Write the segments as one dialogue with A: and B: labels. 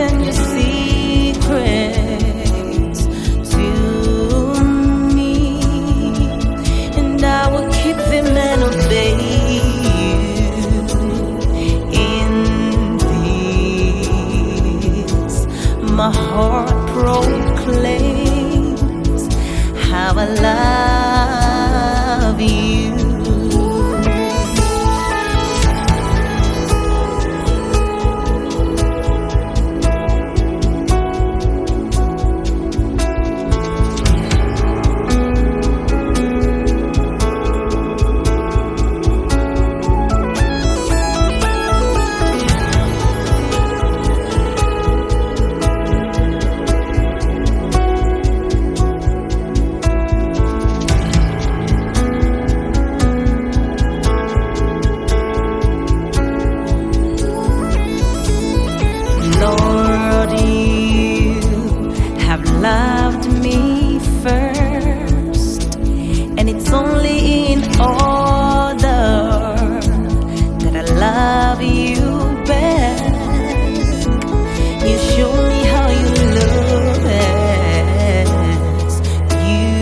A: and your secrets to me, and I will keep them and obey you in this. My heart proclaims how I love you. Lord, you have loved me first, and it's only in order that I love you best. You show me how you love us. You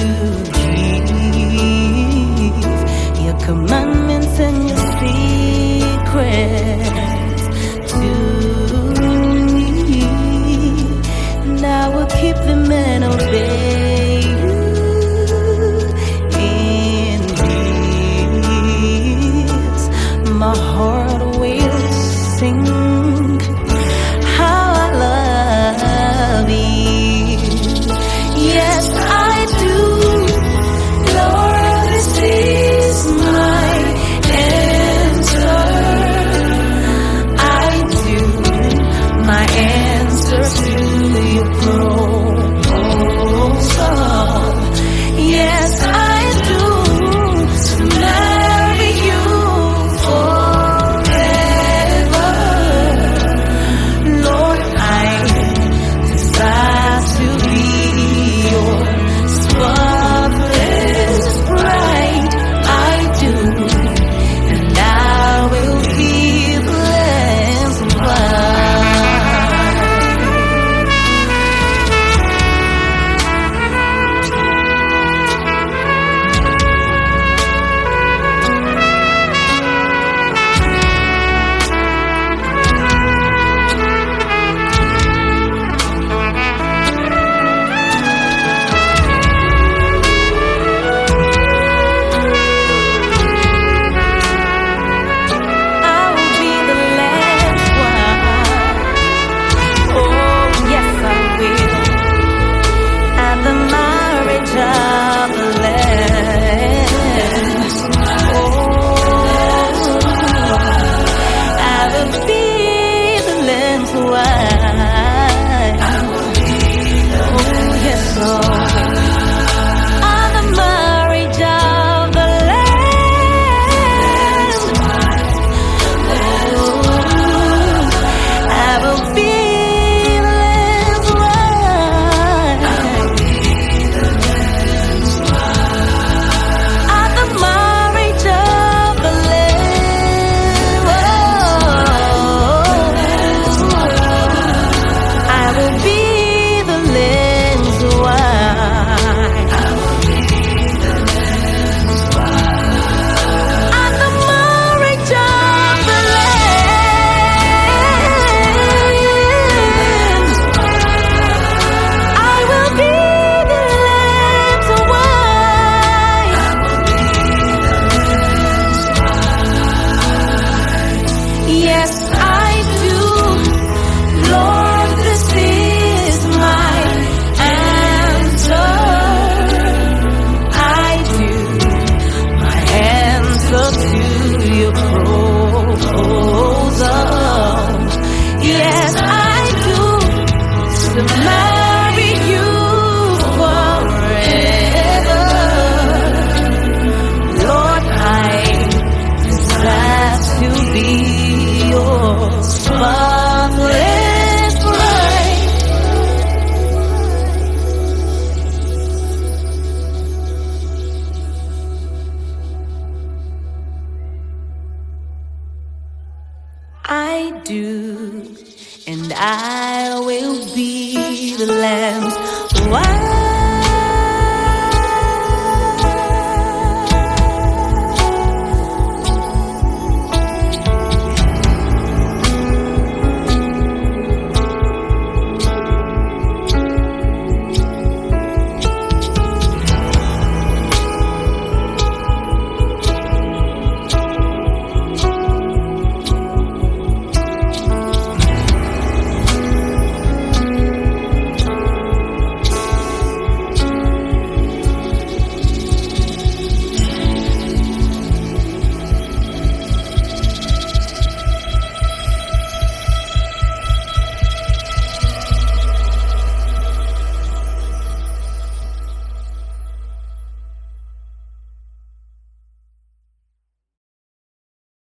A: give your commandments and your secrets to I will keep them and obey you in this. My heart will sing how I love you. Yes, I do. Lord, this is my answer. I do. My answer to your proposal. Yes, I do. To marry you forever. Lord, I desire to be your spotless bride. I do, and I will be the Lamb's bride. I do, and I will the lambs.